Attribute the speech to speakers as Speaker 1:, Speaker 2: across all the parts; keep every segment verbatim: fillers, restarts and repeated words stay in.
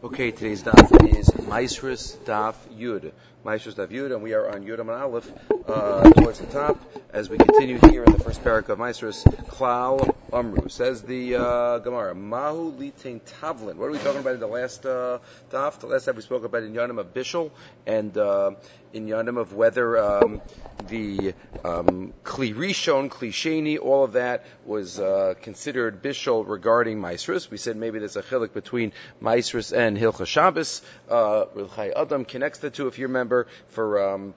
Speaker 1: Okay, today's daf is Maisrus Daf Yud. Maisrus Daf Yud, and we are on Yud Amud Aleph, uh, towards the top, as we continue here in the first parak of Maisrus, Klal Amru. Says the uh, Gemara, Mahu Litain Tavlin. What are we talking about in the last uh, daf? The last time we spoke about in Yonim of Bishul, and uh, in Yonim of whether um, the um, Kli Rishon, Kli Sheni, all of that was uh, considered Bishul regarding Maisrus. We said maybe there's a chilik between Maisrus and Hilchah Shabbos. Uh, Reb Chai Adam connects the two, if you remember, for um,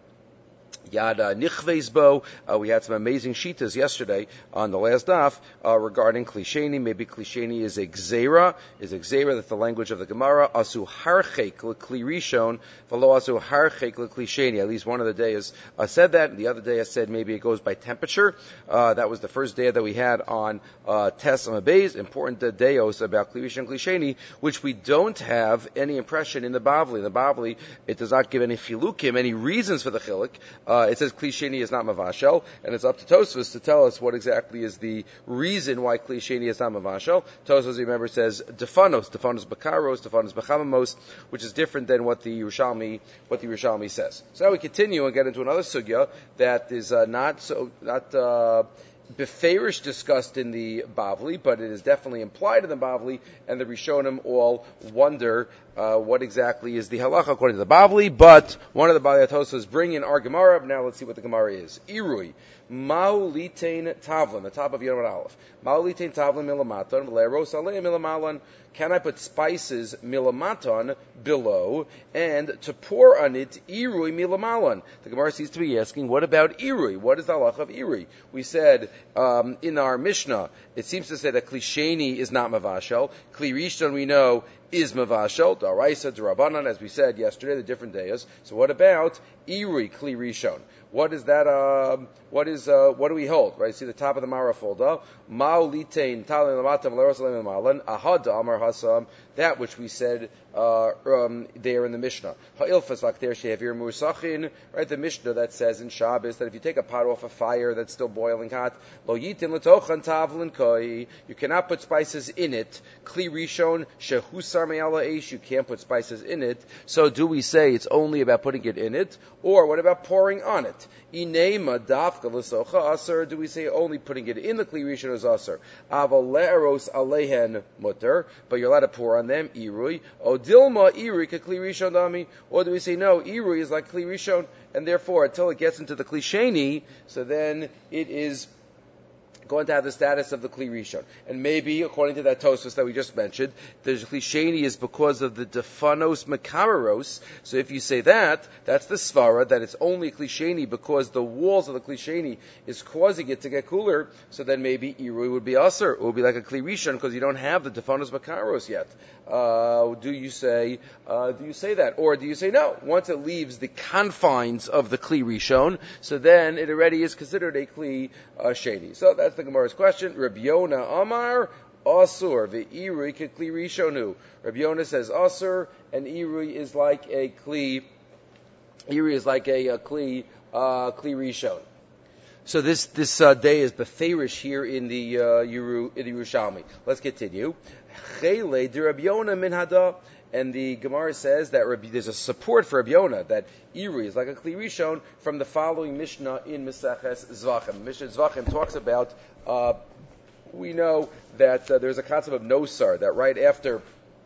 Speaker 1: Yada Nichveis Bo. Uh, we had some amazing shitas yesterday on the last daf uh, regarding Kli Sheni. Maybe Kli Sheni is a gzeira, is a gzeira, that's the language of the Gemara. Asu harchek Kli Rishon, v'lo asu harchek Kli Sheni. At least one of the days uh, said that. The other day I said maybe it goes by temperature. Uh, that was the first day that we had on uh, Tes Amabeis, important uh, deos about Kli Rishon, Kli Sheni, which we don't have any impression in the Bavli. In the Bavli, it does not give any chilukim, any reasons for the chiluk. Uh, it says Kli Sheni is not Mavashel, and it's up to Tosfos to tell us what exactly is the reason why Kli Sheni is not Mavashel. Tosfos, remember, says Defanos, Defanos Bakaros, Defanos Bechamamos, which is different than what the Yerushalmi, what the Yerushalmi says. So now we continue and get into another sugya that is uh, not so, not, uh, Beferish discussed in the Bavli, but it is definitely implied in the Bavli, and the Rishonim all wonder uh, what exactly is the halacha according to the Bavli, but one of the Baliatosos bring in our Gemara. Now let's see what the Gemara is. Irui, Ma'u Litain Tavlin, the top of Yom Aleph. Ma'u Litain Tavlin Milamaton, V'le'eros Alei Milamalan. Can I put spices milamaton below and to pour on it irui milamalan? The Gemara seems to be asking, what about irui? What is the halacha of irui? We said um, in our Mishnah, it seems to say that Kli Sheni is not mavashel. Kli Rishon we know is mavashel. Daraisa, Darabanan, as we said yesterday, the different days. So what about irui Kli Rishon? What is that? Uh, what is? Uh, what do we hold? Right. See the top of the Mara folder. Ma'u litain talin lamatam lerosalim malan ahad amar hasam. That which we said uh, um, there in the Mishnah. Ha'ilfas lakter shehavir musachin. Right. The Mishnah that says in Shabbos that if you take a pot off a fire that's still boiling hot, lo yitin letochan tavlin koi. You cannot put spices in it. Kli rishon shehusar me'ala eish. You can't put spices in it. So do we say it's only about putting it in it, or what about pouring on it? Inema dafka l'socha aser. Do we say only putting it in the Kli Rishon is aser? Aval le'eros alehen mutter, but you're allowed to pour on them irui. O dilma irui ka Kli Rishon dami. Or do we say no, irui is like Kli Rishon, and therefore until it gets into the Kli Sheni, so then it is going to have the status of the Kli Rishon. And maybe, according to that Tosfos that we just mentioned, the Kli Sheni is because of the Defanos Makaros. So if you say that, that's the Svara, that it's only Kli Sheni because the walls of the Kli Sheni is causing it to get cooler, so then maybe Irui would be Aser. It would be like a Kli Rishon because you don't have the Defanos Makaros yet. Uh, do you say, uh, do you say that? Or do you say no? Once it leaves the confines of the Kli Rishon, so then it already is considered a Kli uh, Sheni. So that's the Gemara's question. Rabbi Yonah Amar Asur ve'irui kekli rishonu. Rabbi Yonah says Asur, and irui is like a kli. Irui is like a, a kli uh, kli rishon. So this this uh, day is beferish here in the uh, Yeru, in the Yerushalmi. Let's continue. Chele de Rabbi Yonah min hada. And the Gemara says that Rabbi, there's a support for Rabbi Yonah, that Iri is like a Kli Rishon from the following Mishnah in Meseches Zvachim. Mishnah Zvachim talks about, uh, we know that uh, there's a concept of nosar, that right after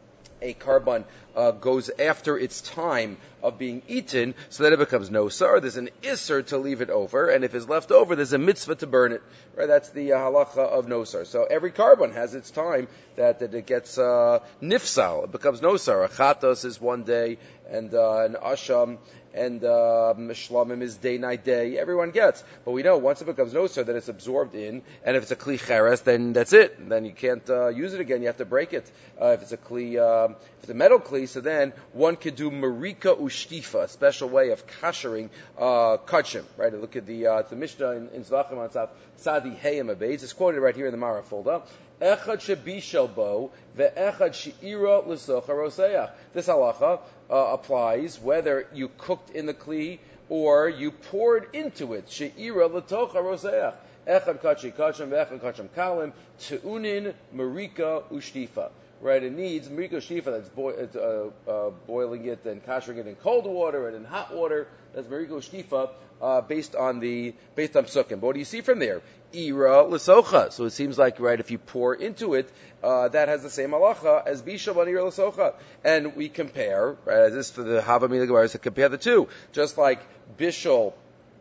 Speaker 1: a carbon uh, goes after its time of being eaten, so that it becomes nosar. There's an isser to leave it over, and if it's left over, there's a mitzvah to burn it. Right? That's the uh, halacha of nosar. So every carbon has its time that, that it gets uh, nifsal. It becomes nosar. A chatos is one day, and uh, an asham and uh, shlamim is day, night, day. Everyone gets. But we know once it becomes nosar, that it's absorbed in, and if it's a kli cheres, then that's it. Then you can't uh, use it again. You have to break it. Uh, if it's a kli, uh, if it's a metal kli, so then one could do marika ushtifa, a special way of kashering uh, kachim. Right? Look at the uh, the Mishnah in, in Zvachim on top. Sadi Heyam Abeis. It's quoted right here in the Mara folder. Echad shebishal bo ve'echad she'ira l'socha roseach. This halacha uh, applies whether you cooked in the kli or you poured into it. She'ira l'tocha roseach. Echad kachi kachim ve'echad kachim kalim te'unin marika ushtifa. right, it needs Mariko Shtifa, that's boi- it's, uh, uh, boiling it and kashering it in cold water and in hot water. That's Mariko Shtifa, uh, based on the, based on Psukim. But what do you see from there? Ira L'socha. So it seems like, right, if you pour into it, uh, that has the same halacha as Bishul and Ira L'socha. And we compare, right, as this for the Havamina Gemara, to compare the two. Just like Bishul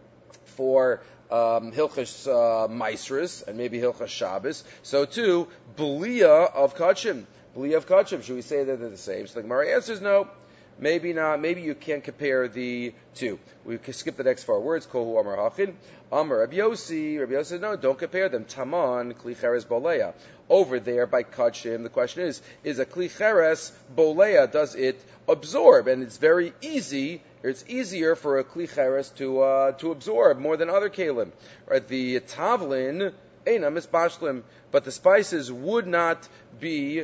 Speaker 1: for um, Hilchas uh, Maisris and maybe Hilchas Shabbos, so too, Belia of Kachim. Belia of Kachim, should we say that they're the same? So the Gemara answers no. Maybe not. Maybe you can't compare the two. We can skip the next four words. Kohu Amar Hachin. Amar Rabbi Yossi. Rabbi Yossi says, no, don't compare them. Taman, Kli Cheres Bolea. Over there by Kachim, the question is, is a Kli Cheres Bolea, does it absorb? And it's very easy, it's easier for a Kli Cheres to, uh, to absorb more than other Kalim. Right? The Tavlin, Eina Misbashlim, but the spices would not be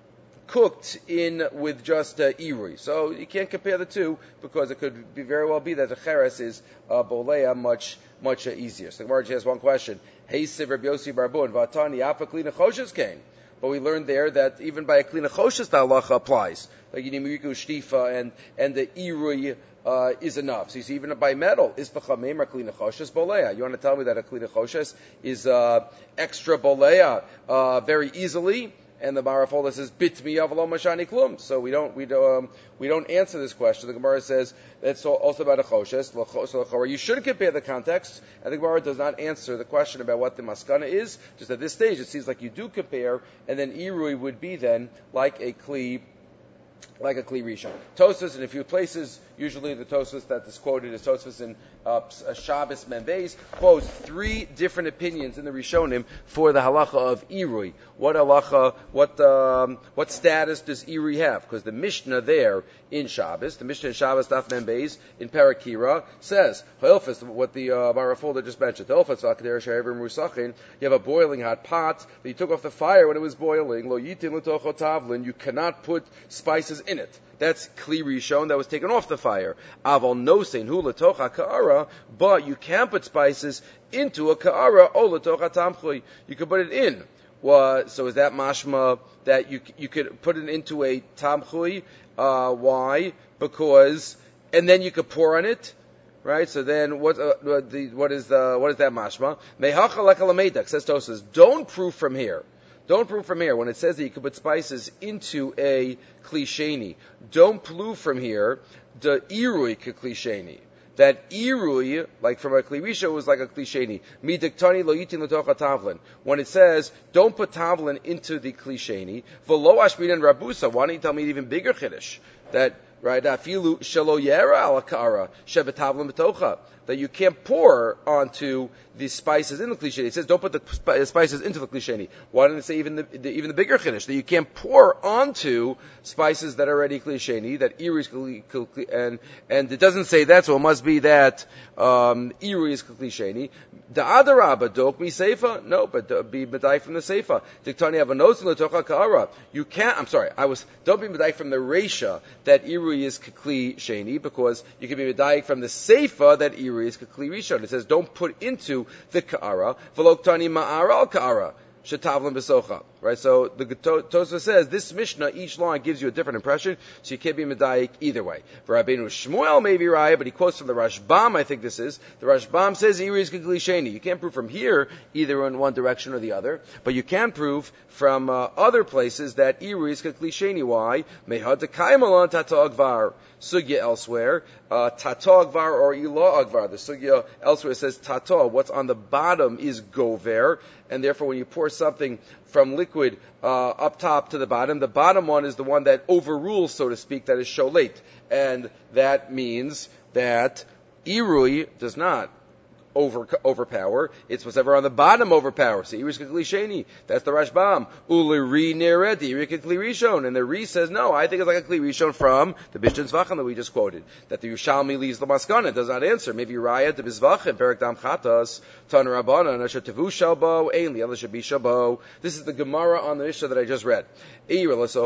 Speaker 1: cooked in with just uh, irui. So you can't compare the two because it could be very well be that the cheres is uh, bolea much much uh, easier. So the Gemara has one question. Hey, Siv Rabbi Yossi Barbun Vatani Afa Klina Choshes came. But we learned there that even by a Klina Choshes the halacha applies. Like you need Miriku Shtifa and and the irui uh, is enough. So you see, even by metal is the Chameim or Klina Choshes bolea. You want to tell me that a Klina Choshes is uh, extra bolea uh, very easily? And the Marafolda says bit mi avalo mashani klum. So we don't we don't um, we don't answer this question. The Gemara says that's also about a choshes. So you should compare the context. And the Gemara does not answer the question about what the maskana is. Just at this stage, it seems like you do compare, and then irui would be then like a kli. Like a Kli Rishon. Tosfos in a few places, usually the Tosfos that is quoted is Tosfos in uh, Shabbos Membeis, quotes three different opinions in the Rishonim for the halacha of Irui. What halacha, what um, what status does Irui have? Because the Mishnah there in Shabbos, the Mishnah in Shabbos Daf Membeis in Parakira says, Ha'ilfas, what the uh, Marafolda just mentioned, Ha'ilfas v'akader she'evrim rusachin, you have a boiling hot pot that you took off the fire when it was boiling, lo yitin l'tocho tavlin, you cannot put spices in it. That's Kli Rishon that was taken off the fire. Aval nosein hu letocha ka'ara, but you can put spices into a ka'ara o letocha tamchui. You can put it in. Well, so is that mashma that you you could put it into a tamchui? Uh, why? Because and then you could pour on it, right? So then what? Uh, what, the, what is the what is that mashma? Mehacha lekalamedak says Tosas. Don't prove from here. Don't prove from here. When it says that you can put spices into a klisheni, don't prove from here the irui klisheni. That irui, like from a klirisha, was like a klisheni. Midiktani lo yitin l'tocha tavlin. When it says, don't put tavlin into the klisheni, v'lo ashminan rabusa, why don't you tell me an even bigger chiddush? That, right, afilu shelo yera ala ka'ara, shevetavlin b'tocha. That you can't pour onto the spices in the klisheni. It says don't put the spices into the klisheni. Why didn't it say even the, the even the bigger chiddush that you can't pour onto spices that are already klisheni, that iri is and and it doesn't say that, so it must be that um, iri is klisheni. The adarabba dok mi seifa, no, but be medai from the seifa. Diktani have a notes in the tocha ka'ara. You can't. I'm sorry, I was don't be medai from the reisha that iri is klisheni, because you can be medai from the seifa that iri is Kli Rishon. It says don't put into the Ka'ara, V'loktani ma'ara al Ka'ara, Shetavlim B'socha. Right? So the Tosfos says this Mishnah, each line gives you a different impression, so you can't be medayik either way. For Rabbeinu Shmuel may be raya, but he quotes from the Rashbam, I think this is. The Rashbam says Iri is Glisheni. You can't prove from here either in one direction or the other, but you can prove from uh, other places that Iri is Glisheni. Why? Mehad Kaimalon Tato Agvar. Sugya elsewhere, uh, Tato Agvar or Ila Agvar. The Sugya elsewhere says Tato. What's on the bottom is Gover, and therefore when you pour something from liquid uh, up top to the bottom, the bottom one is the one that overrules, so to speak, that is sholet. And that means that Irui does not over overpower. It's whatever on the bottom overpower. So Iri Klisheni. That's the Rashbam. Uli Neredi, Iri Klirishon. And the Re says, no, I think it's like a Klirishon from the Bishtan Zvachim that we just quoted. That the Yerushalmi leaves the Maskana. It does not answer. Maybe Raya to Bizvachim, Perak Dam Chatas, Tan Rabbana, Nasha Tevu Shalbo, Ainli, Ela Shabi Shalbo. This is the Gemara on the Mishnah that I just read. I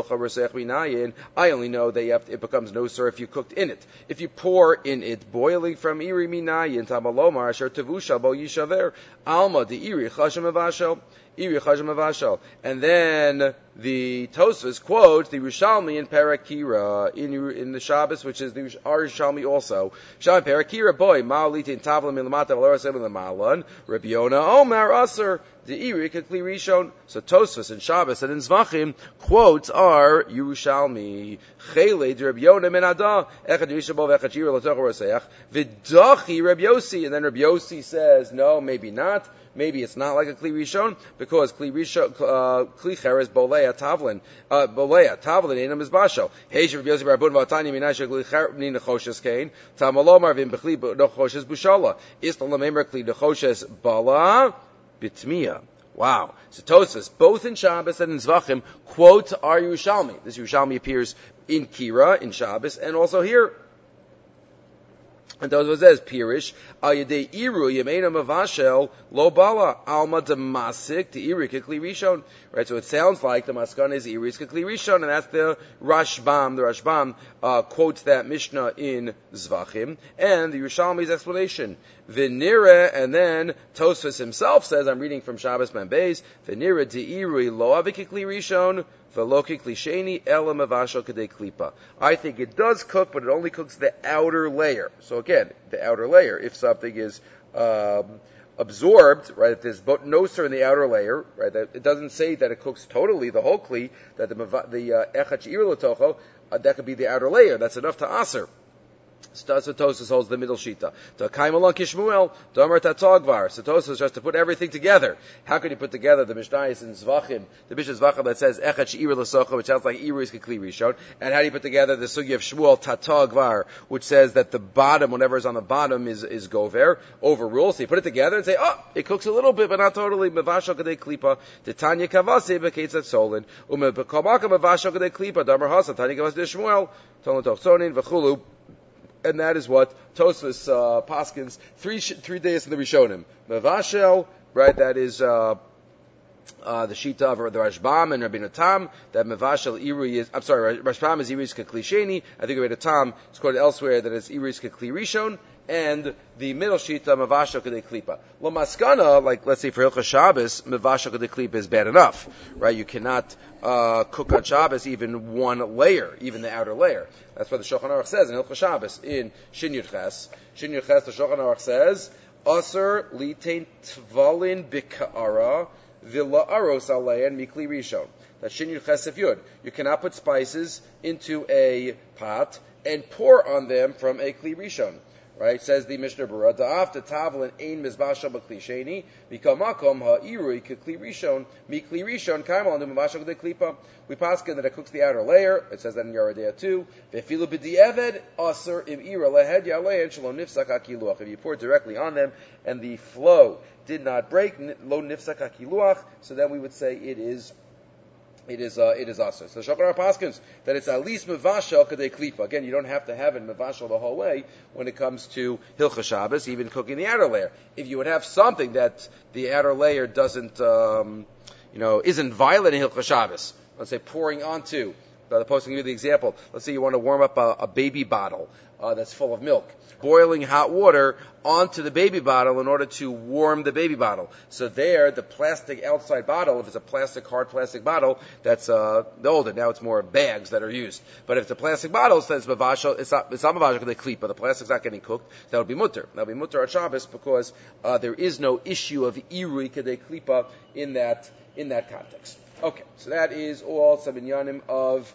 Speaker 1: only know that you have to, it becomes no sir if you cooked in it. If you pour in it boiling from Iri Minayin, Tamalomar, Asher Tevu Shalbo Yishaver, Alma, the Iri, Chashem Evashel. Iri Chajam Mavashal. And then the Tosfos quotes the Yerushalmi in Parakira in in the Shabbos, which is the Yerushalmi also. Sham Parakira boy Ma'alit in Tavla Milamata Valorasem Lamalan Rabbi Yona Omar Aser the Iri Kekli Rishon. So Tosfos in Shabbos and in Zvachim quotes are Yerushalmi Cheled Rabbi Yona Menada Echad Rishabov Echad Shira Latoch Roseach V'Dachi Rabbi Yossi, and then Rabbi Yossi says no, maybe not. Maybe it's not like a Kli Rishon, because Kli Rishon, uh, Kli Cheres Bolea Tavlin, uh, Bolea Tavlin Einam is Basho. Heish Rabbi Yossi Barabun Vatani Minasha Kli Cheres Nechoshes Kain Tamalomar Vim Bechli Nechoshes Bushala Isla Lamemer Kli Nechoshes Bala Bitmia. Wow. So Tosfos, both in Shabbos and in Zvachim, quote our Yerushalmi. This Yerushalmi appears in Kira, in Shabbos, and also here. And Tosfos says, Pirish, al yedei iru yemeina mavashel lo bala alma demasik the iri kekli rishon. Right, so it sounds like the maskana is iri kekli rishon, and that's the Rashbam. The Rashbam uh, quotes that Mishnah in Zvachim, and the Yerushalmi's explanation. V'nira, and then Tosfos himself says, I'm reading from Shabbos Mem Beis, V'nira de iri lo avikikli rishon. I think it does cook, but it only cooks the outer layer. So again, the outer layer, if something is um, absorbed, right, if there's noser in the outer layer, right, that, it doesn't say that it cooks totally the whole kli, that the the echad she'ir l'tocho, uh, that could be the outer layer. That's enough to aser. Tosfos holds the middle shita. To kaim along Kishmuel, Domer Tatogvar. So Tosfos has to put everything together. How can you put together the Mishnayos in Zvachim, the Mishnah Zvachim that says Echad She'ir L'Socha, which sounds like Iri is Kekli Rishon, and how do you put together the Sugi of Shmuel Tatogvar, which says that the bottom, whatever is on the bottom, is is Gover, overruled. So you put it together and say, oh, it cooks a little bit, but not totally. Mevashal Kadei Klipa, Titanya Kavasi Beketzat Solin, Umebekomaka Mevashal Kadei Klipa, Domer Hasa Tanya Kavasi Shmuel, Tolon Tochsonin V'chulu. And that is what Tosfos uh, paskins three three days in the Rishonim. Mevashel, right? That is uh, uh, the shita of the Rashbam and Rabbeinu Tam. That Mevashel Iri is. I'm sorry, Rashbam is Iri Kekli Sheni. I think Rabbeinu Tam is quoted elsewhere that it's Iri Kekli Rishon. And the middle shita Mevashel Kedei Klipa. Lo maskana, like let's say for Hilchos Shabbos, Mevashel Kedei Klipa is bad enough, right? You cannot uh, cook on Shabbos even one layer, even the outer layer. That's what the Shulchan Aruch says in Hilchos Shabbos in Shin Yud Ches. Shin Yud Ches, the Shulchan Aruch says, Aser litein tvalin b'ka'ara v'la'aros alein mikli rishon. That's Shin Yud Ches Yud. You cannot put spices into a pot and pour on them from a kli rishon. Right, says the Mishnah Berurah, Da'af the Tavlin ein mizbashal b'kli sheni, mikal makom ha'irui k'kli rishon, mikli rishon kaimal nu mivashal k'dei klipa. We paskin that it cooks the outer layer. It says that in Yeridea too. Ve'filu b'di'eved aser im ira lehed yalein shalom nifsak hakiluach. If you pour it directly on them and the flow did not break, lo nifsak hakiluach, so then we would say it is It is uh, it is also. So Shulchan Aruch paskins that it's at least mevashel kadei klipa. Again, you don't have to have it mevashel the whole way when it comes to Hilchos Shabbos, even cooking the outer layer. If you would have something that the outer layer doesn't, um, you know, isn't violent in Hilchos Shabbos, let's say pouring onto. The post can give you the example. Let's say you want to warm up a, a baby bottle uh, that's full of milk. Boiling hot water onto the baby bottle in order to warm the baby bottle. So there, the plastic outside bottle, if it's a plastic, hard plastic bottle, that's uh, the older. Now it's more bags that are used. But if it's a plastic bottle, it says mavashal, it's not, it's not mavashal because they clean, but the plastic's not getting cooked. That would be mutter. That would be mutter at Shabbos because uh, there is no issue of irui kedei klipa in that in that context. Okay, so that is all some inyanim of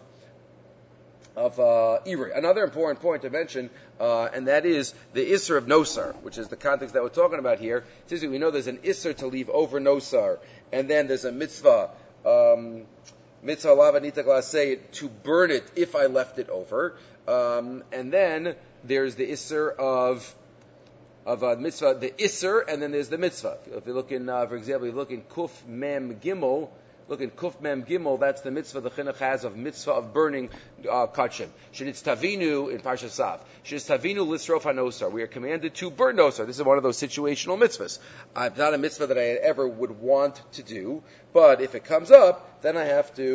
Speaker 1: of uh, Iri. Another important point to mention, uh, and that is the Isser of Nosar, which is the context that we're talking about here. Typically, we know there's an Isser to leave over Nosar, and then there's a mitzvah, um, mitzvah lava nita glaseh, to burn it if I left it over, um, and then there's the Isser of of uh, mitzvah, the Isser, and then there's the mitzvah. If you look in, uh, for example, you look in Kuf Mem Gimel. Look in Kuf Mem Gimel, that's the mitzvah the chinuch has of mitzvah of burning uh, kachim. Shenitz tavinu in Parshat Sav. Shenitz tavinu lisrof hanosar. We are commanded to burn nosar. This is one of those situational mitzvahs. Uh, not a mitzvah that I ever would want to do, but if it comes up, then I have to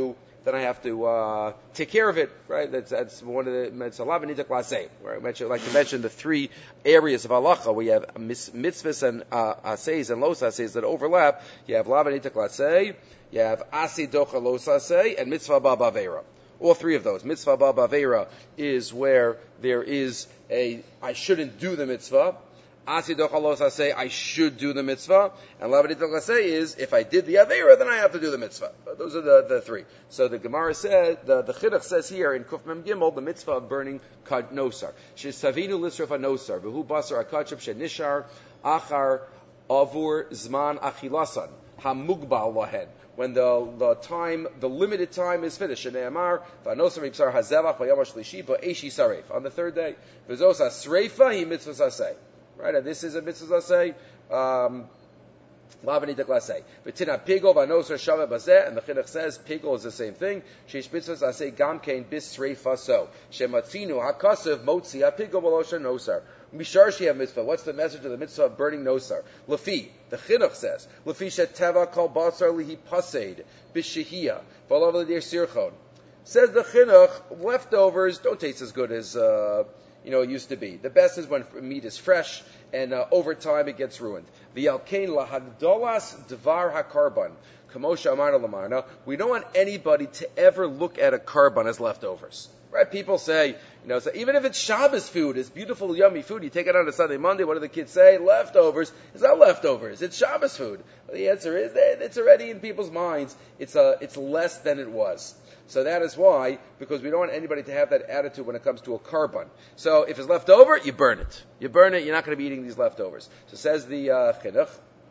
Speaker 1: then I have to uh, take care of it, right? That's that's one of the it's a lavanita klasei. Where I mentioned, like to mention the three areas of halacha where you have mitzvahs and uh, aseis and los aseis that overlap. You have lavanita klasei, you have asi docha los asei, and mitzvah ba bavera. All three of those. Mitzvah ba bavera is where there is a I shouldn't do the mitzvah. Asi docha los asei, I should do the mitzvah. And lavanita klasei is if I did the avera, then I have to do the mitzvah. Those are the, the three. So the Gemara said, the, the Chinuch says here in Kuf Mem Gimel, the mitzvah of burning kad nosar. Shesavinu lisraf nosar, v'hu basar akachab shenishar achar avur zman achilasan hamugbal lahen. When the, the time, the limited time is finished. Shene'amar, v'anosar ibsar hazevach v'yom shlishi v'eshi saref. On the third day, v'zos asreifa hi mitzvah asei. Right, and this is a mitzvah asei. Um, Lavanita klasei. V'tina pigol v'anosar shaveh bazeh, and the Chinuch says pigol is the same thing. Sheish mitzvahs asei gam kein bis sreifa so. Shematzinu hakasev motzi hapigol v'losha nosar. Mishar she'av mitzvah. What's the message of the mitzvah of burning nosar? Lafi, the Chinuch says, Lafi sheteva kol basar lihi paseid b'shehiyah v'alav l'dir sirchon. Says the Chinuch, leftovers don't taste as good as uh, you know it used to be. The best is when meat is fresh, and uh, over time it gets ruined. V'yalkein lahagdolas dvar hakarban. Kamosha amar lamarna. We don't want anybody to ever look at a karban as leftovers. Right? People say, you know, so even if it's Shabbos food, it's beautiful, yummy food, you take it on a Sunday, Monday, what do the kids say? Leftovers. It's not leftovers. It's Shabbos food. Well, the answer is that it's already in people's minds. It's uh, it's less than it was. So that is why, because we don't want anybody to have that attitude when it comes to a karban. So if it's left over, you burn it. You burn it, you're not going to be eating these leftovers. So says the uh, Chinuch,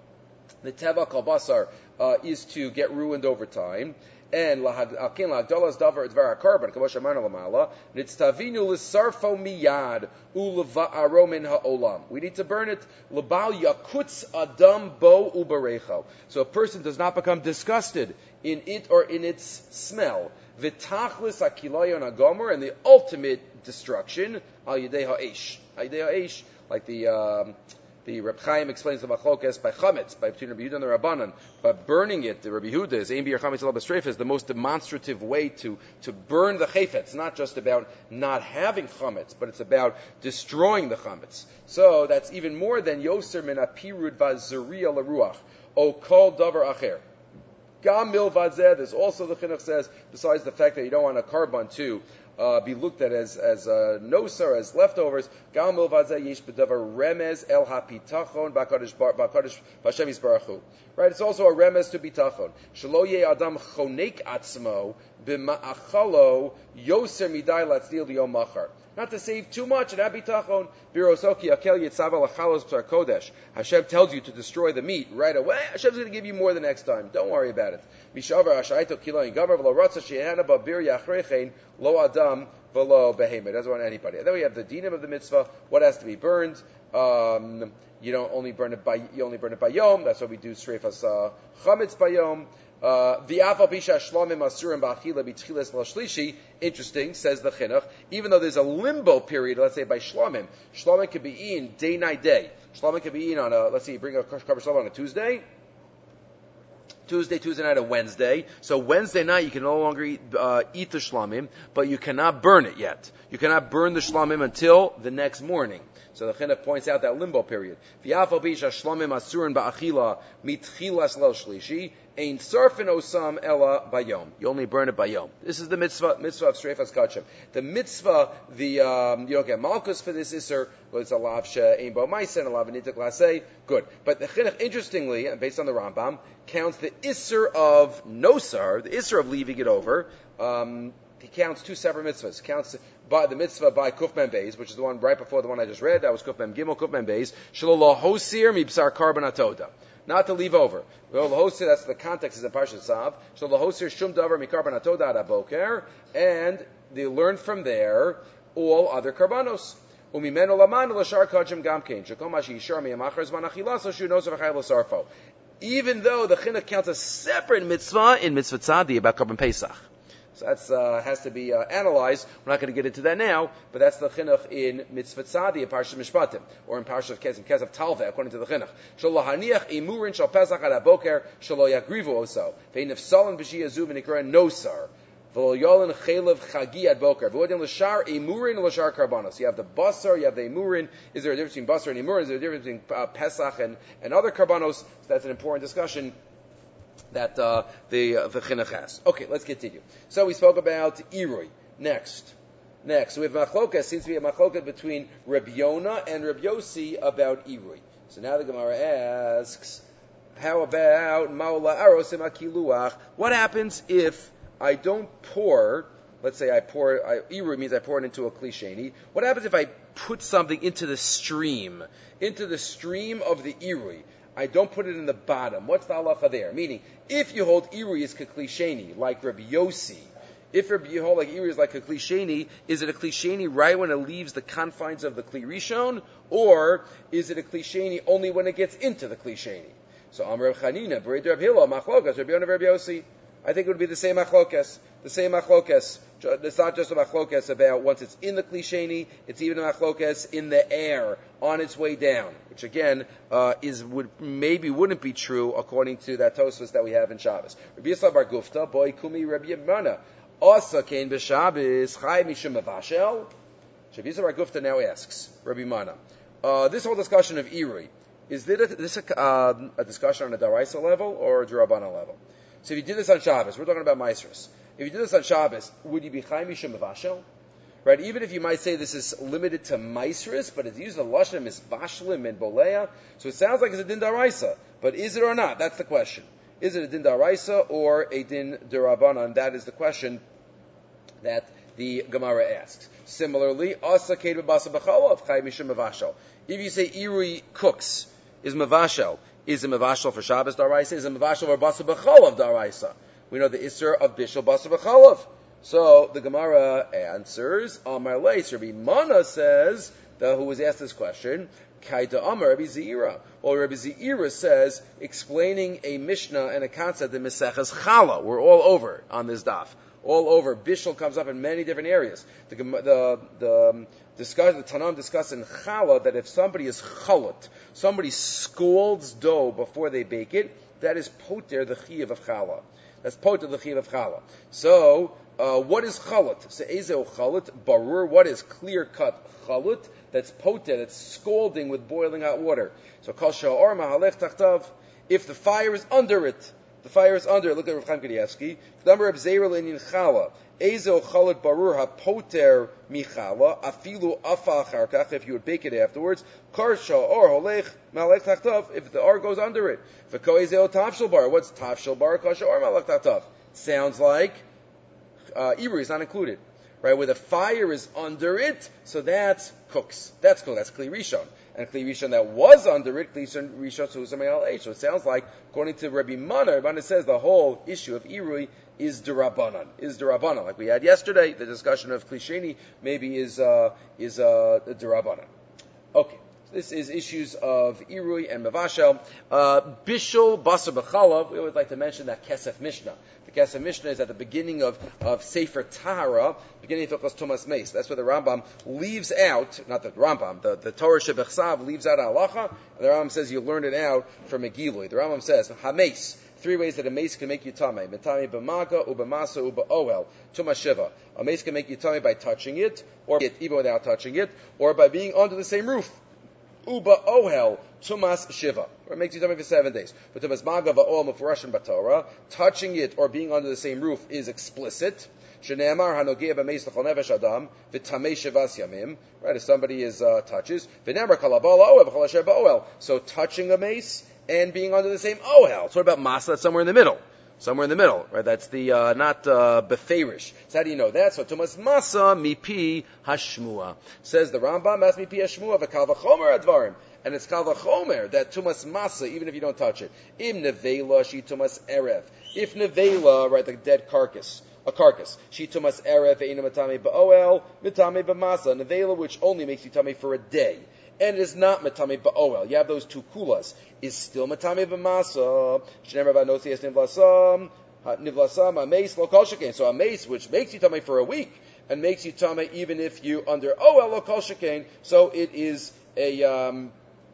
Speaker 1: the teva kol basar uh, is to get ruined over time. And lahagdolas davar dvar hakarban kamo shemarna lamala nitztavinu l'sarfo miyad uleva'aro min ha'olam. We need to burn it lebal yakutz adam bo ubarecho, so a person does not become disgusted in it or in its smell. V'tachlis hakilayon hagomer, and the ultimate destruction al yedei ha'esh, al yedei ha'esh, like the um, The Reb Chaim explains the machlokes by chametz, by between Rabbi Yehuda and the Rabbanan. By burning it, the Rabbi Yehuda is ein bir chametz ala b'streif, is the most demonstrative way to to burn the chayfetz. It's not just about not having chametz, but it's about destroying the chametz. So that's even more than yoser min apirud vazuriya laruach o kol davar acher. Gam milvad zeh. There's also, the Chinuch says, besides the fact that you don't want a karban to Uh, be looked at as as uh, nosar, as leftovers. Gam milvad zeh yesh b'davar remez el hapitachon b'kadosh b'kadosh b'Hashem yisbarachu. Right, it's also a remez to bitachon. Shelo yeh adam chonek atzmo b'ma'achalo yoser midai latzil liyom machar. Not to save too much, and abitachon birosoki akel yitzav alachalos b'sar kodesh. Hashem tells you to destroy the meat right away. Hashem's going to give you more the next time. Don't worry about it. Mishavar hashayto kilo ingavar v'lo ratza shehana b'bir yachrechein lo adam v'lo behemet. Doesn't want anybody. And then we have the dinim of the mitzvah. What has to be burned? Um, you don't only burn it by you only burn it by yom. That's why we do streifas uh, chametz by yom. V'afal bisha shlomim asurim ba'achila b'tchilas l'shlishi. Interesting, says the Chinuch. Even though there's a limbo period, let's say by shlomim, shlomim could be eaten day, night, day. Shlomim could be eaten on a, let's say you bring a karban shlomim on a Tuesday, Tuesday, Tuesday night, or Wednesday. So Wednesday night you can no longer eat, uh, eat the shlamim, but you cannot burn it yet. You cannot burn the shlamim until the next morning. So the Chinuch points out that limbo period. V'yafal bisha shlamim asurin ba'achila mitchilas lo shlishi ein sarfin osam ela bayom. You only burn it by yom. This is the mitzvah mitzvah of streifas kachem. The mitzvah, the um, you don't get malchus for this iser. Well, it's a lav she'ein bo ma'aser, a lav v'nitak lasei. Good, but the Chinuch, interestingly, and based on the Rambam, counts the iser of nosar, the iser of leaving it over. Um, he counts two separate mitzvahs. Counts by the mitzvah by Kuf Mem Beis, which is the one right before the one I just read. That was Kuf Mem Gimel, Kuf Mem Beis. Shelo lo hosir mibsar karban atoda. Not to leave over. Well, the hosir, that's the context, is in Parshat Tzav. So the hosir shum davar mikarban atoda ad aboker, and they learn from there all other karbanos. Umimenu lamanu l'shar kachim gamkein. Shekom hashi yishar miyamachar zman achilas shu noser v'chayv l'sarfo. Even though the Chinuch counts a separate mitzvah in mitzvah tzadi about Karban Pesach. So that's uh, has to be uh, analyzed. We're not going to get into that now, but that's the Chinuch in mitzvah tzadi in Parshat Mishpatim, or in Parshat Kesav Talveh, according to the Chinuch. Shelo haniach imurin shal Pesach ad aboker shelo yagrivu oso ve'nif salan b'shi yazu v'nikra nosar. V'lo yolin chelev chagi ad boker. V'odin l'shar emurin l'shar karbanos. You have the basar, you have the emurin. Is there a difference between basar and emurin? Is there a difference between uh, Pesach and, and other karbanos? So that's an important discussion that uh, the uh, the chinuch has. Okay, let's continue. So we spoke about Irui. Next. Next, we have machlokas. Seems to be a machlokas between Rabbi Yonah and Rabbi Yossi about Irui. So now the Gemara asks, how about Maula Aros Akiluach? What happens if I don't pour, let's say I pour, I, Irui means I pour it into a klisheni. What happens if I put something into the stream, into the stream of the Irui? I don't put it in the bottom. What's the halacha there? Meaning, if you hold Irui as klisheni, like Rabbi Yossi, if you hold like Irui is like a klisheni, is it a klisheni right when it leaves the confines of the kli rishon, or is it a klisheni only when it gets into the klisheni? So Amar Rav Chanina, Bered Rav Hillel, Machlokas, Rabbi Yonah, Rabbi Yossi. I think it would be the same machlokas. The same machlokas. It's not just a machlokas about once it's in the klisheni, it's even a machlokas in the air on its way down, which again uh, is would maybe wouldn't be true according to that Tosfos that we have in Shabbos. Rabbi Yisrael Bar Gufta, boy kumi Rabbi Yemana, asa kain b'Shabbos chay mishum mavashel. Rabbi Yisrael Bar Gufta now asks Rabbi Mana, uh, this whole discussion of Irui, is this a, uh, a discussion on a daraisa level or a drabana level? So if you did this on Shabbos, we're talking about Maasros. If you did this on Shabbos, would you be Chaim Mishum Mavashel? Right? Even if you might say this is limited to Maasros, but it's used in Lashon is Vashlim and Bolea, so it sounds like it's a Din Daraisa. But is it or not? That's the question. Is it a Din Daraisa or a Din Derabanan? That is the question that the Gemara asks. Similarly, Asa Ked B'Basa B'Chalav Chaim Mishum Mavashel. If you say Irui cooks, is Mavashel, is it Mavashel for Shabbos Daraisa? Is it Mavashel for Basa B'Chalav Daraisa? We know the Isser of Bishul Basa B'Chalav. So the Gemara answers, Amar Leis, Rabbi Mana says, the, who was asked this question, Kaita Amar Rabbi Zeira. Well, Rabbi Zeira says, explaining a Mishnah and a concept in Maseches Chala. We're all over on this daf. All over. Bishul comes up in many different areas. The the the um, discuss the Tanam discuss in Chala that if somebody is chalat, somebody scalds dough before they bake it, that is poter the chiyuv of Chala. That's poter the chiyuv of Chala. So uh, what is chalat? So ezeu chalat barur. What is clear cut chalat? That's poter. That's scalding with boiling hot water. So kol sha'or mahalech tachtav. If the fire is under it. The fire is under. Look at Rav Chaim Kanievsky. Number of Zeira leinin chala. Ezo chalat barur hapoter michala. Afilu afa charkach. If you would bake it afterwards. Karsha or holech malech tachtav. If the r goes under it. V'ko ezeo tafshel bar. What's tafshel bar? Karsha or malech tachtav. Sounds like uh, Irui is not included, right? Where the fire is under it, so that's cooks. That's cool. That's Kli Rishon. And Kli Rishon that was under it, Kli Rishon Susam Al H. So it sounds like, according to Rabbi Mana, Rabbi Mana says the whole issue of Irui is Durabanan, is Durabanan. Like we had yesterday, the discussion of Klisheni maybe is uh, is uh, Durabanan. Okay, so this is issues of Irui and Mavashel. Uh, Bishul Basar B'Chalav, we always like to mention that Kesef Mishnah. The Kesef Mishnah is at the beginning of, of Sefer Tahara, beginning of Hilchos Tumas Meis. That's where the Rambam leaves out, not the Rambam, the, the Torah Shebechsav leaves out halacha, and the Rambam says you learn it out from Megilui. The Rambam says, Hameis, three ways that a mace can make you tamei. Metame b'maga, ubamasa, uba'oel. Tuma shiva. A mace can make you tamei by touching it, or even without touching it, or by being under the same roof. Uba ohel tumas shiva, or it makes you tummy for seven days. But tumas maga va'ol mufurashin b'Torah, touching it or being under the same roof is explicit. Shene'amar hanogeh b'meis l'chol nefesh adam v'tamei shivas yamim. Right, if somebody is uh, touches, v'ne'amar kalabal ohel v'chol asher ba'oel. So touching a mace and being under the same ohel. So what about masa? That's somewhere in the middle. Somewhere in the middle, right? That's the, uh, not, uh, beferish. So how do you know that? So, Tumas Masa mipi hashmua. Says the Rambam, Mas mipi hashmua v'kal v'chomer advarim. And it's kal v'chomer, that Tumas Masa, even if you don't touch it. Im nevela, she Tumas erev. If nevela, right, the dead carcass, a carcass. She Tumas erev, ve'ina matame ba'oel, mitame ba'masa. Nevela, which only makes you tummy for a day. And it is not matame ba'oel. You have those two kulas. Is still matame b'masa. Shnemer ba'nosias nivlasam. Nivlasam, a mace, lo kol shekain. So a mace, which makes you tame for a week, and makes you tame even if you under oel, lo kol shekain. So it is a, um,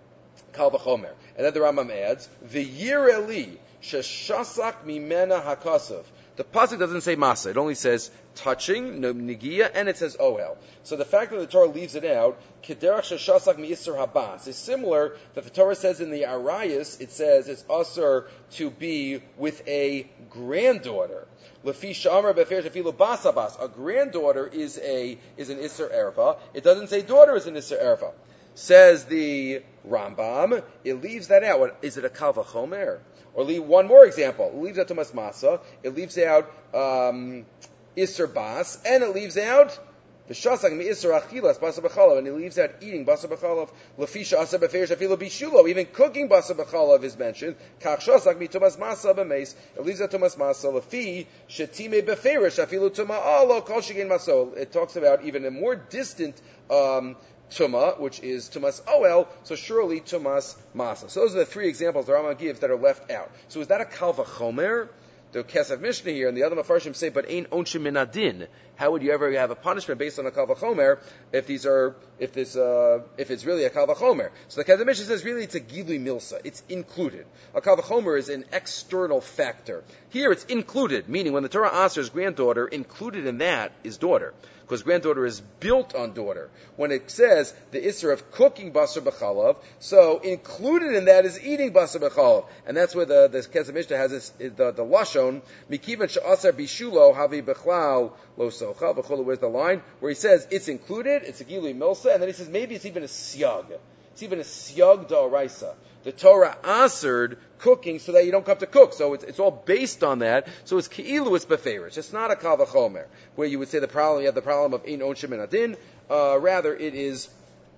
Speaker 1: kal v'chomer. And then the Rambam adds, v'yireli, sheshasak mimena hakasav. The pasuk doesn't say masa; it only says touching, no nigia, and it says ohel. So the fact that the Torah leaves it out, kederach sheshasak mi'isur habas, is similar that the Torah says in the Arayas, it says it's usur to be with a granddaughter. Lefi shamar befer shafilu basabas. A granddaughter is a is an isur erva. It doesn't say daughter is an isur erva. Says the Rambam, it leaves that out. What, is it a kal vachomer? Or leave one more example. It leaves out Tumas Masa, it leaves out um, Isser Bas, and it leaves out V'shasag mi Isser Achilas Basa B'chalav, and it leaves out eating Basa B'chalav, Lefisha Asa B'feish Afilo Bishulo, even cooking Basa B'chalav is mentioned, Kach Shasag mi Tumas Masa B'meis, it leaves out Tumas Masa, Lefi Shetime B'feish Afilo Tuma Alo Kol Shigin Maso. It talks about even a more distant um, Tuma, which is Tumas Oel, so surely Tumas Masa. So those are the three examples the Rambam gives that are left out. So is that a Kal Vachomer? The Kesef Mishnah here and the other Mefarshim say, but ain't onshim min adin. How would you ever have a punishment based on a Kal Vachomer if these are, if this, uh, if it's really a Kal Vachomer? So the Kesef Mishnah says really it's a Gilui Milsa. It's included. A Kal Vachomer is an external factor. Here it's included, meaning when the Torah asks granddaughter, included in that is daughter. Because granddaughter is built on daughter. When it says the isser of cooking basar b'chalav, so included in that is eating basar b'chalav, and that's where the the Kesef Mishnah has this, the the lashon mikivan she'asar bishulo havi b'chlal lo socha v'cholu. Where's the line where he says it's included, it's a gilui milsa, and then he says maybe it's even a siyag, it's even a siyag da'oraisa. The Torah answered cooking so that you don't come to cook. So it's, it's all based on that. So it's ki'ilu, it's beferish. It's not a kal vachomer, where you would say the problem, you have the problem of ein onshim min adin. Uh, rather, it is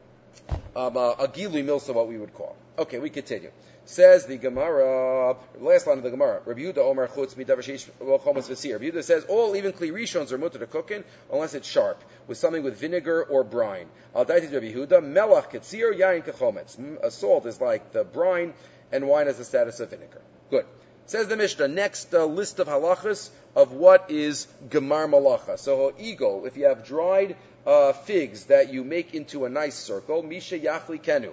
Speaker 1: um, a, a gilui milsa, what we would call. Okay, we continue. Says the Gemara, last line of the Gemara, Rabbi Yehuda Omer chutz midavar sheish lo chometz v'sir. Rabbi Yehuda says all even kli rishons are mutter to cooking unless it's sharp, with something with vinegar or brine. Al daiti Rabbi Yehuda, melach ketzir yain kechometz. A salt is like the brine, and wine has the status of vinegar. Good. Says the Mishnah, next uh, list of halachas of what is gemar malacha. So eagle, if you have dried uh, figs that you make into a nice circle, misha yachli kenu.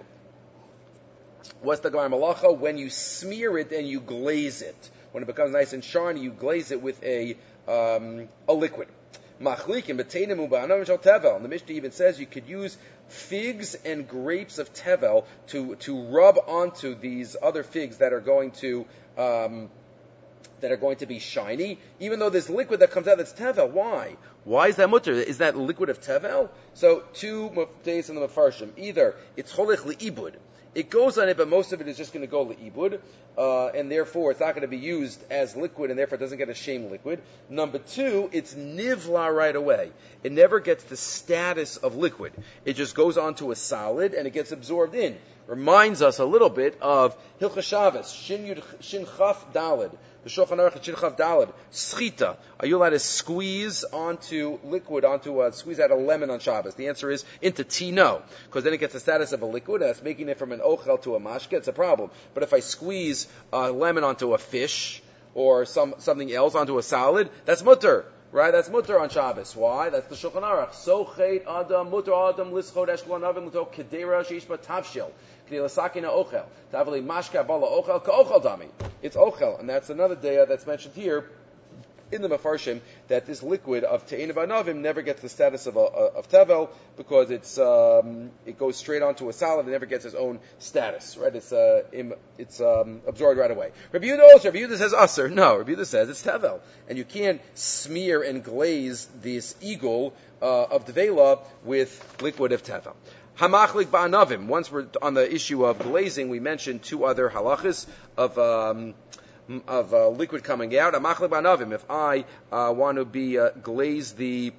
Speaker 1: What's the gemar malacha? When you smear it and you glaze it. When it becomes nice and shiny, you glaze it with a um, a liquid. Machlikim b'teinim u'ba'anam shel tevel. And the Mishnah even says you could use figs and grapes of tevel to to rub onto these other figs that are going to um, that are going to be shiny, even though this liquid that comes out that's tevel. Why? Why is that mutter? Is that liquid of tevel? So two days in the Mefarshim. Either it's cholich li'ibud. It goes on it, but most of it is just going to go li'ibud, uh, and therefore it's not going to be used as liquid, and therefore it doesn't get a shame liquid. Number two, it's nivla right away. It never gets the status of liquid. It just goes onto a solid, and it gets absorbed in. Reminds us a little bit of Hilchos Shabbos, Shin Yud Shin Chaf Daled, the Shulchan Aruch Shin Chaf Daled, Schita. Are you allowed to squeeze onto liquid, onto a, squeeze out a lemon on Shabbos? The answer is into tea, no, because then it gets the status of a liquid, and that's making it from an ochel to a mashke. It's a problem. But if I squeeze a lemon onto a fish or some something else onto a salad, that's mutter. Right, that's mutter on Shabbos. Why? That's the Shulchan Aruch. So chet adam mutter adam lischod eshkol navim l'to kedera sheishma tavshil k'dei l'sakina ochel tavli mashka bala ochel ka'ochel dami. It's ochel, and that's another daya that's mentioned here in the Mefarshim, that this liquid of te'ein v'anavim never gets the status of a, of tevel because it's um, it goes straight onto a salad and never gets its own status. Right? It's uh, im, it's um, absorbed right away. Rabbi Yehuda also, Rabbi Yehuda says aser. No, Rabbi Yehuda says it's tevel, and you can't smear and glaze this eagle uh, of devela with liquid of tevel. Hamachlik ba'anavim. Once we're on the issue of glazing, we mentioned two other halachas of. Um, of uh, liquid coming out. If I uh, want to be uh, glaze the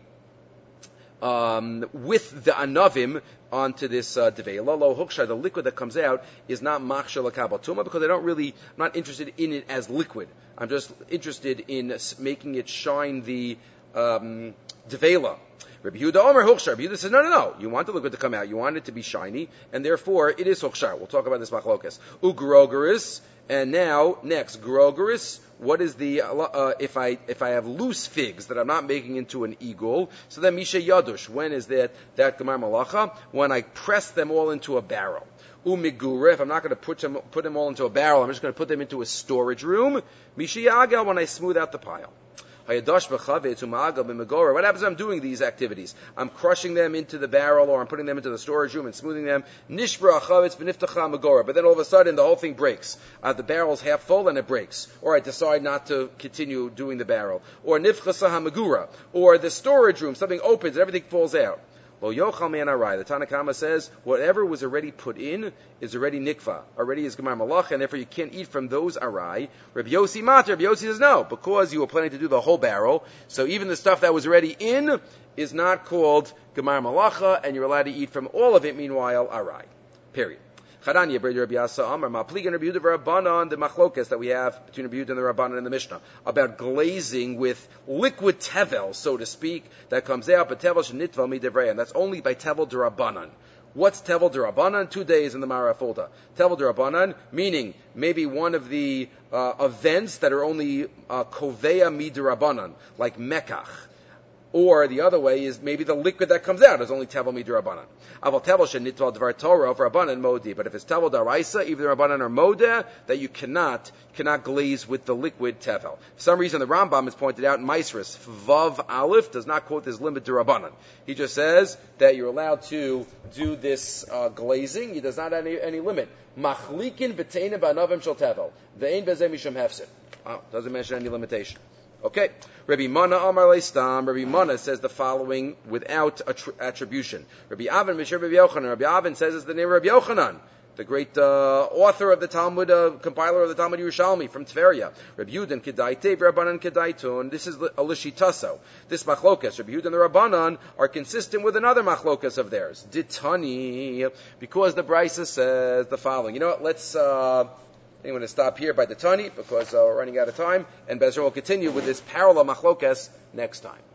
Speaker 1: um, with the anavim onto this uh, devela, lo huksha, the liquid that comes out is not machshel akabatuma because I don't really, I'm not interested in it as liquid. I'm just interested in making it shine the um, devela. Rabbi Yehuda Omer Hukshar. Rabbi Yehuda says, no, no, no. You want the liquid to come out. You want it to be shiny, and therefore it is Hukshar. We'll talk about this machlokas. Ugrogeris. And now, next, grogeris. What is the, uh, if I, if I have loose figs that I'm not making into an eagle, so then misha yadush. When is that, that gemar malacha? When I press them all into a barrel. Umigure, if I'm not going to put them, put them all into a barrel, I'm just going to put them into a storage room. Misha yagel, when I smooth out the pile. Hayadosh b'chavetz u'ma'agav b'megora. What happens if I'm doing these activities? I'm crushing them into the barrel, or I'm putting them into the storage room and smoothing them. Nishbra chavetz b'niftacha megora. But then all of a sudden the whole thing breaks. Uh, the barrel's half full and it breaks. Or I decide not to continue doing the barrel. Or nifchasa hamegura. Or the storage room, something opens and everything falls out. Well, Yochal Man Arai, the Tanna Kama says, whatever was already put in is already nikva, already is Gemar Malach, and therefore you can't eat from those Arai. Rabbi Yossi Mater, Rabbi Yossi says no, because you were planning to do the whole barrel, so even the stuff that was already in is not called Gemar Malacha, and you're allowed to eat from all of it, meanwhile, Arai. Period. Charanya, Rabbi Yasa Amar, Ma'pligan Rabbi Yehuda v'Rabbanan, the machlokas that we have between Rabbi Yehuda and the Rabbanan in the Mishnah, about glazing with liquid tevel, so to speak, that comes out, but tevel shenitva midevrei, and that's only by tevel d'Rabbanan. What's tevel d'Rabbanan? Two days in the Marafulta. Tevel d'Rabbanan, meaning maybe one of the uh, events that are only uh, koveya midrabbanan, like mekach. Or the other way is maybe the liquid that comes out is only tevel midrabbanan. Aval tevel shenitval dvar Torah for rabbanan modi. But if it's tevel daraisa, either rabbanan or moda, that you cannot cannot glaze with the liquid tevel. For some reason, the Rambam has pointed out in Maisris, vav aleph does not quote this limit to rabbanan. He just says that you're allowed to do this uh, glazing. He does not have any, any limit. Machlikin b'teina ba'anavim shel tevel. Ve'ein bezeh mishum hefsid. Oh, doesn't mention any limitation. Okay, Rabbi Mana Amar Leistam. Rabbi Mana says the following without attri- attribution. Rabbi Avin Mishra Rabbi Yochanan. Rabbi Avin says it's the name of Rabbi Yochanan, the great uh, author of the Talmud, uh, compiler of the Talmud Yerushalmi from Tveria. Rabbi Yudan Kedaitev, Rabbanan Kedaitun. This is a lishitaso. This machlokas, Rabbi Yudan and the Rabbanan, are consistent with another machlokas of theirs. Ditani, because the Brisa says the following. You know what? Let's. Uh, I'm going to stop here by the Tani because uh, we're running out of time, and Bezra will continue with this parallel machlokas next time.